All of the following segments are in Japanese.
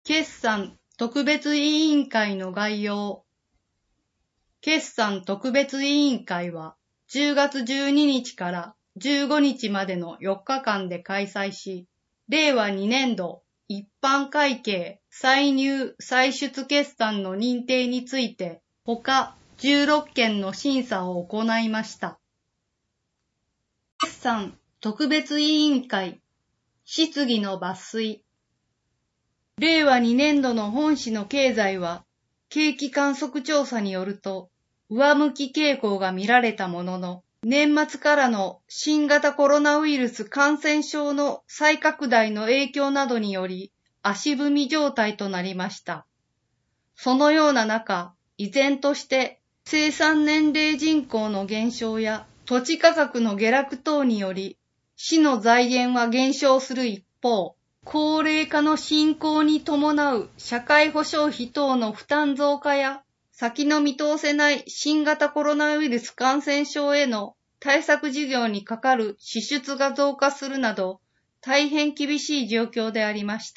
決算特別委員会の概要。決算特別委員会は10月12日から15日までの4日間で開催し、令和2年度一般会計歳入歳出決算の認定について他16件の審査を行いました。決算特別委員会質疑の抜粋。令和2年度の本市の経済は、景気観測調査によると、上向き傾向が見られたものの、年末からの新型コロナウイルス感染症の再拡大の影響などにより、足踏み状態となりました。そのような中、依然として生産年齢人口の減少や土地価格の下落等により、市の財源は減少する一方、高齢化の進行に伴う社会保障費等の負担増加や、先の見通せない新型コロナウイルス感染症への対策事業にかかる支出が増加するなど、大変厳しい状況でありました。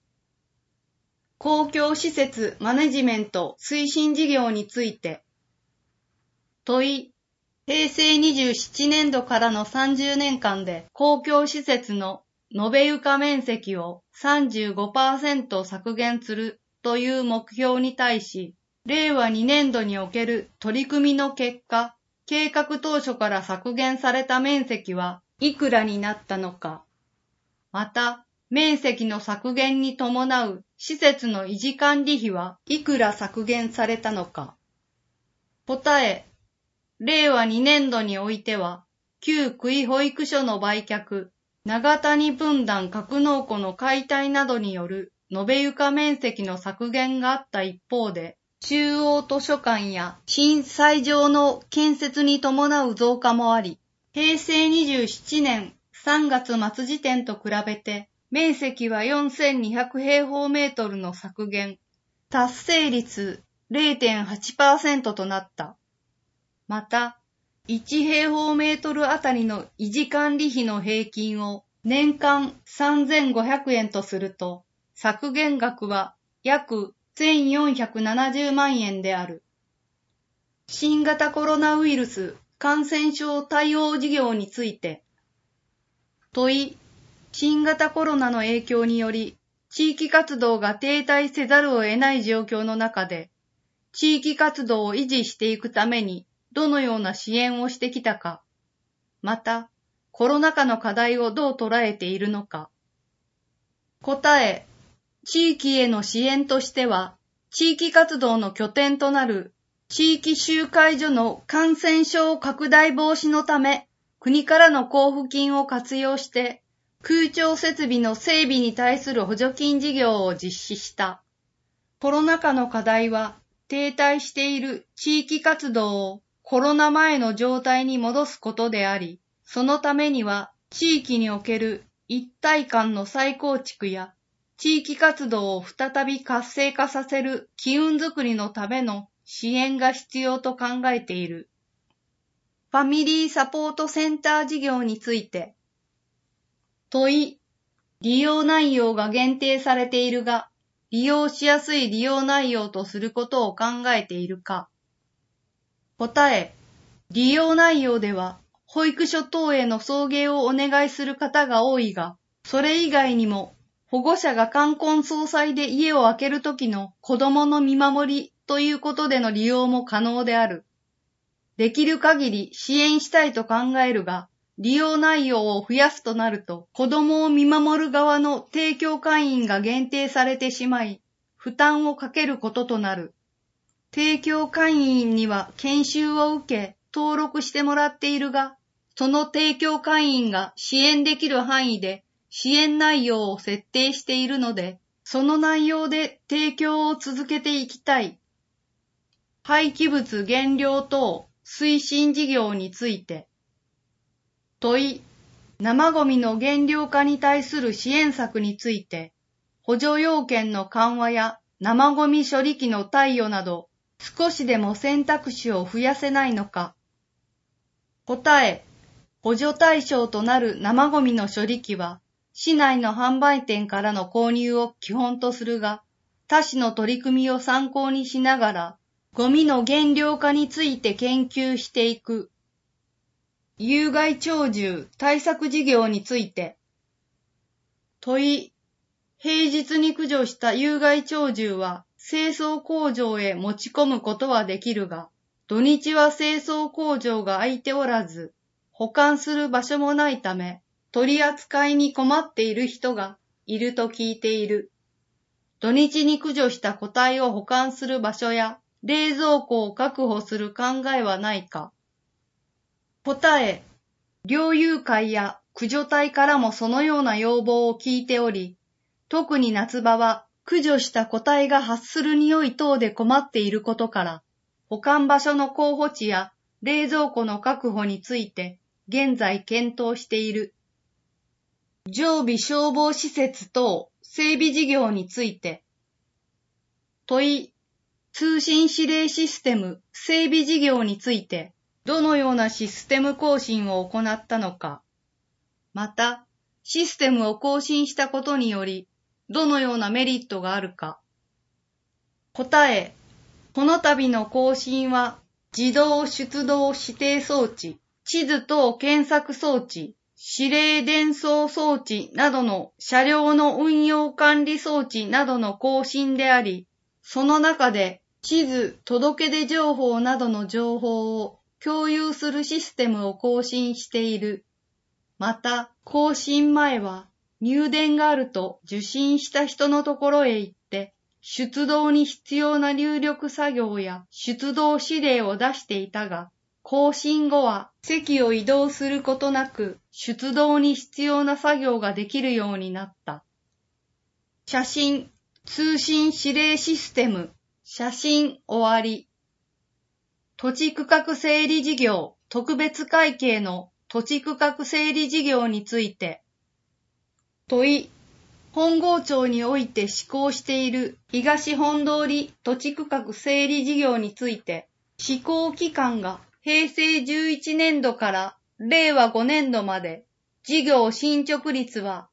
公共施設マネジメント推進事業について、問い、平成27年度からの30年間で公共施設の延べ床面積を 35% 削減するという目標に対し、令和2年度における取り組みの結果、計画当初から削減された面積はいくらになったのか。また、面積の削減に伴う施設の維持管理費はいくら削減されたのか。答え、令和2年度においては、旧区域保育所の売却、長谷分断格納庫の解体などによる延べ床面積の削減があった一方で、中央図書館や新斎場の建設に伴う増加もあり、平成27年3月末時点と比べて、面積は4200平方メートルの削減、達成率 0.8% となった。また、1平方メートルあたりの維持管理費の平均を年間3500円とすると、削減額は約1470万円である。新型コロナウイルス感染症対応事業について、問い、新型コロナの影響により、地域活動が停滞せざるを得ない状況の中で、地域活動を維持していくために、どのような支援をしてきたか、また、コロナ禍の課題をどう捉えているのか。答え、地域への支援としては、地域活動の拠点となる地域集会所の感染症拡大防止のため、国からの交付金を活用して、空調設備の整備に対する補助金事業を実施した。コロナ禍の課題は、停滞している地域活動をコロナ前の状態に戻すことであり、そのためには地域における一体感の再構築や地域活動を再び活性化させる機運づくりのための支援が必要と考えている。ファミリーサポートセンター事業について、問い、利用内容が限定されているが、利用しやすい利用内容とすることを考えているか。答え、利用内容では、保育所等への送迎をお願いする方が多いが、それ以外にも、保護者が冠婚葬祭で家を空けるときの子供の見守りということでの利用も可能である。できる限り支援したいと考えるが、利用内容を増やすとなると、子供を見守る側の提供会員が限定されてしまい、負担をかけることとなる。提供会員には研修を受け、登録してもらっているが、その提供会員が支援できる範囲で支援内容を設定しているので、その内容で提供を続けていきたい。廃棄物減量等推進事業について、問い、生ゴミの減量化に対する支援策について、補助要件の緩和や生ゴミ処理機の貸与など、少しでも選択肢を増やせないのか。答え、補助対象となる生ゴミの処理機は、 市内の販売店からの購入を基本とするが、他市の取り組みを参考にしながら、ゴミの減量化について研究していく。有害鳥獣対策事業について。問い、平日に駆除した有害鳥獣は清掃工場へ持ち込むことはできるが、土日は清掃工場が空いておらず、保管する場所もないため、取り扱いに困っている人がいると聞いている。土日に駆除した個体を保管する場所や冷蔵庫を確保する考えはないか。答え、猟友会や駆除隊からもそのような要望を聞いており、特に夏場は駆除した個体が発する匂い等で困っていることから、保管場所の候補地や冷蔵庫の確保について現在検討している。常備消防施設等整備事業について。問い、通信指令システム整備事業についてどのようなシステム更新を行ったのか。また、システムを更新したことによりどのようなメリットがあるか。答え、この度の更新は自動出動指定装置、地図等検索装置、指令伝送装置などの車両の運用管理装置などの更新であり、その中で地図、届出情報などの情報を共有するシステムを更新している。また、更新前は入電があると受信した人のところへ行って、出動に必要な入力作業や出動指令を出していたが、更新後は席を移動することなく出動に必要な作業ができるようになった。写真、通信指令システム、写真終わり。土地区画整理事業特別会計の土地区画整理事業について。問い、本郷町において施行している東本通り土地区画整理事業について、施行期間が平成11年度から令和5年度まで、事業進捗率は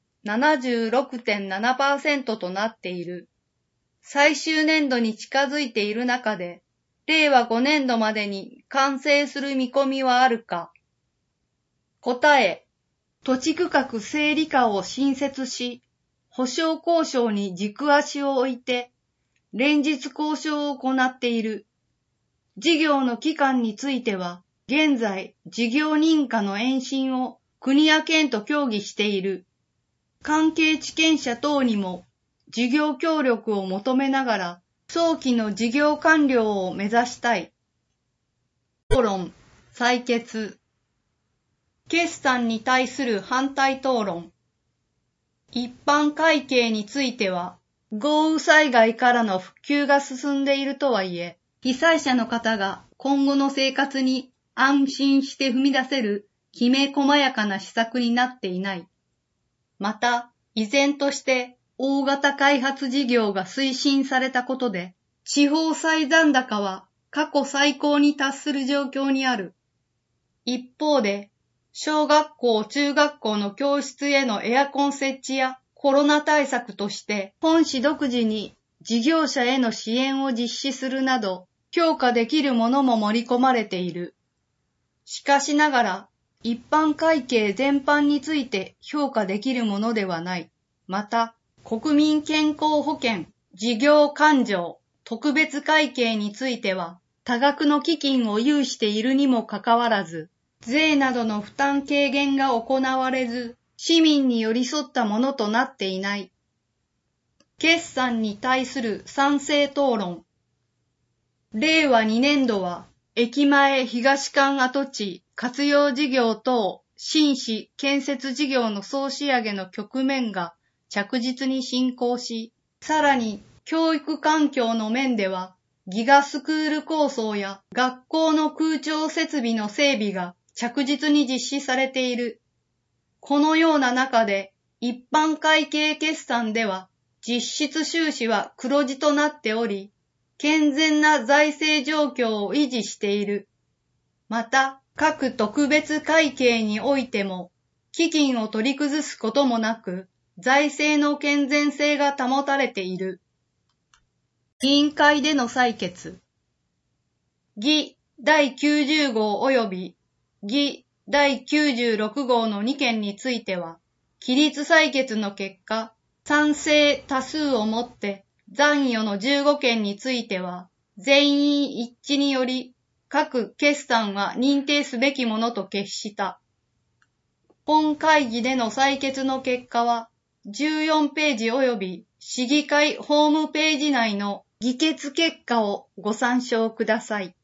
76.7% となっている。最終年度に近づいている中で、令和5年度までに完成する見込みはあるか。答え、土地区画整理課を新設し、保証交渉に軸足を置いて、連日交渉を行っている。事業の期間については、現在事業認可の延伸を国や県と協議している。関係地権者等にも事業協力を求めながら、早期の事業完了を目指したい。討論、採決。決算に対する反対討論。一般会計については、豪雨災害からの復旧が進んでいるとはいえ、被災者の方が今後の生活に安心して踏み出せるきめ細やかな施策になっていない。また、依然として大型開発事業が推進されたことで、地方債残高は過去最高に達する状況にある。一方で、小学校・中学校の教室へのエアコン設置やコロナ対策として本市独自に事業者への支援を実施するなど評価できるものも盛り込まれている。しかしながら一般会計全般について評価できるものではない。また、国民健康保険、事業勘定、特別会計については多額の基金を有しているにもかかわらず、税などの負担軽減が行われず、市民に寄り添ったものとなっていない。決算に対する賛成討論。令和2年度は、駅前東館跡地活用事業等新市建設事業の総仕上げの局面が着実に進行し、さらに教育環境の面では、ギガスクール構想や学校の空調設備の整備が着実に実施されている。このような中で一般会計決算では実質収支は黒字となっており、健全な財政状況を維持している。また各特別会計においても基金を取り崩すこともなく、財政の健全性が保たれている。委員会での採決。議第90号及び議第96号の2件については、起立採決の結果、賛成多数をもって、残余の15件については、全員一致により、各決算は認定すべきものと決した。本会議での採決の結果は、14ページ及び市議会ホームページ内の議決結果をご参照ください。